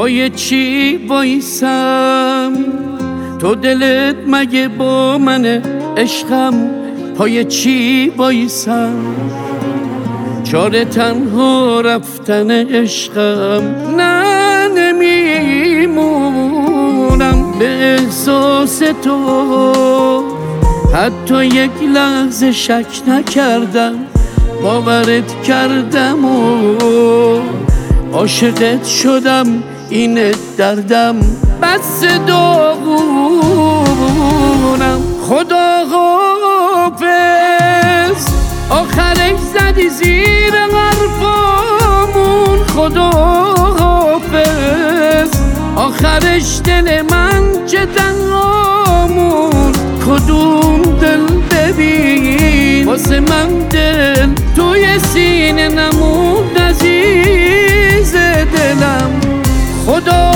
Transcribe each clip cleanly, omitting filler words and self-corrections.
پای چی بایسم؟ تو دلت مگه با منه عشقم؟ پای چی بایسم؟ چاره تنها رفتن عشقم. نه نمیمونم به احساس تو، حتی یک لحظه شک نکردم، باورت کردم و عاشقت شدم. اینه دردم، بس داغونم. خدا حافظ، آخرش زدی زیر حرفامون. خدا حافظ، آخرش دل من چه تنهامون. کدوم دل ببین واسه من دل توی سینه نمون عزیز دلم. خدا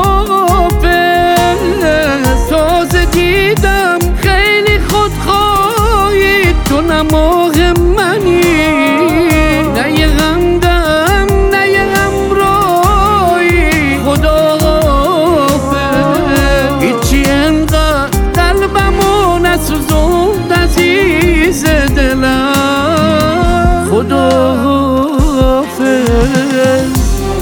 حافظ، تازه دیدم خیلی خودخواهی، تو نماه منی، نه یه غمدم نه یه همراهی. خدا حافظ، هیچی انقدر قلبمو نسوزوند عزیز دلم. خدا حافظ.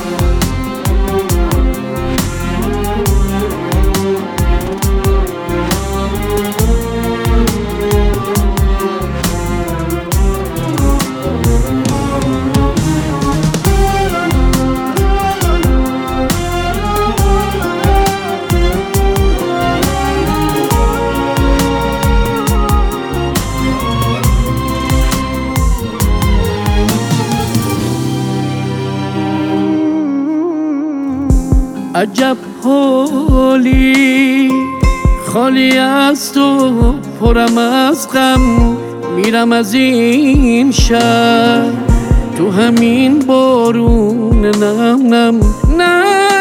عجب حالی، خالی از تو پرم از غم. میرم از این شهر تو همین بارون نم نم. نه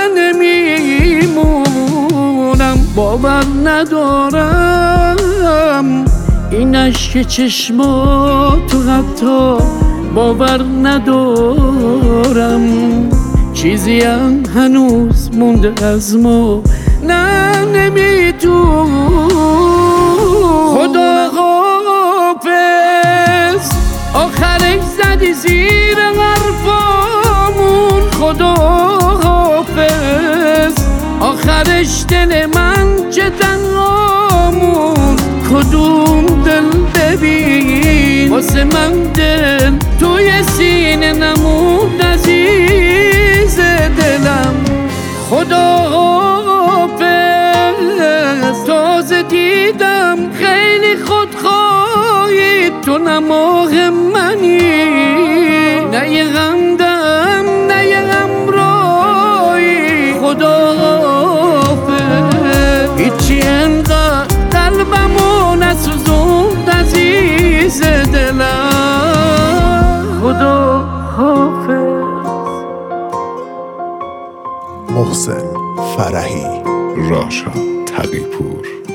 نمیمونم، باور ندارم این اشک چشماتو، حتی باور ندارم چیزی هم هنوز مونده از ما. نه نمیتون. خدا حافظ، آخرش زدی زیر حرفامون. خدا حافظ، آخرش دل من چه تنهامون. کدوم دل ببین واسه من دل توی سینه نمون عزیز دلم. خدا حافظ، تازه دیدم خیلی خودخواهی، تو نماه منی، نه یه غمدم نه یه همراهی. خدا حافظ، هیچی انقدر قلبمو نسوزوند عزیز دلم. خدا حافظ. محسن فرحی، راشا تقی‌پور.